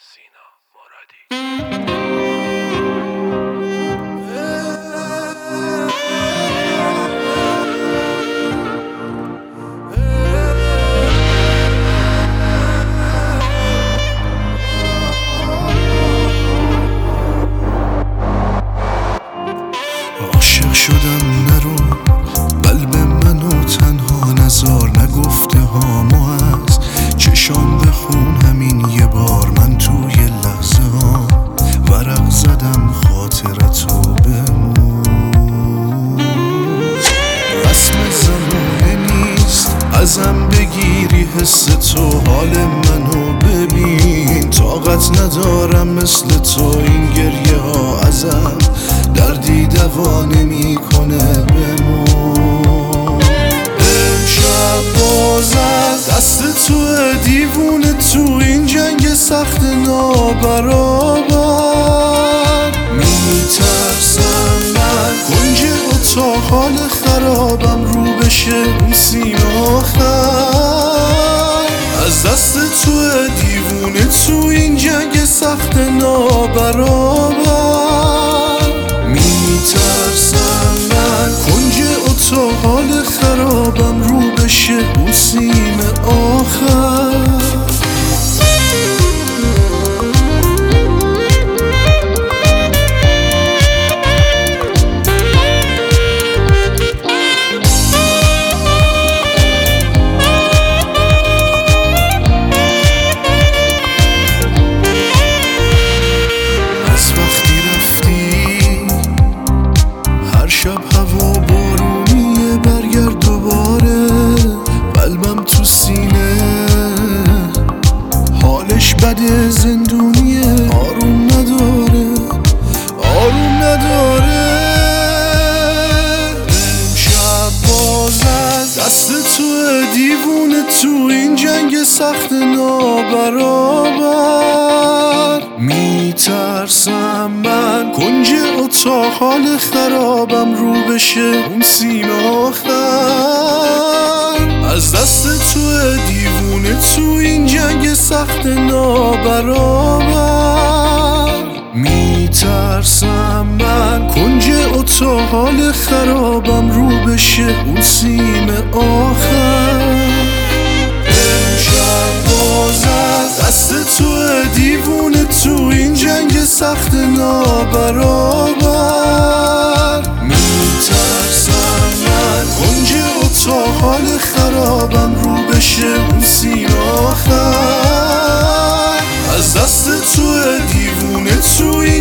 سینا مرادی. عاشق شدم نرو قلب منو تنها نزار، نگفته هامو از چشام بخون همین یه بار. من توی لحظه ها ورق زدم خاطرتو بمون. رسم زمونه نیست ازم بگیری حس تو، حال منو ببین طاقت ندارم مثل تو. این گریه ها ازم دردی دوا نمی کنه بمون. امشب باز از دست تو دیوونه تو این جنگ سخت نابرابر. میترسم من کنج اتاق حال خرابم رو بشه اون سیم آخر. از دست تو دیوونه تو این جنگ سخت نابرابر. میترسم من کنج اتاق حال خرابم رو بشه اون سیم آخر. شب هوا بارونیه برگرد دوباره، قلبم تو سینه حالش بده زندونیه. آروم نداره آروم نداره. امشب باز از دست تو دیوونه تو این جنگ سخت نابرابر. میترسم من کنج اتاق حال خرابم رو بشه اون سیم آخر. از دست تو دیوونه تو این جنگ سخت نابرابر. میترسم من کنج اتاق حال خرابم رو بشه اون سیم آخر. امشب باز از دست تو دیوونه تو این جنگ سخت نابرابر. میترسم من کنج اتاق حال خرابم رو بشه اون سیم آخر. از دست تو دیوونه تو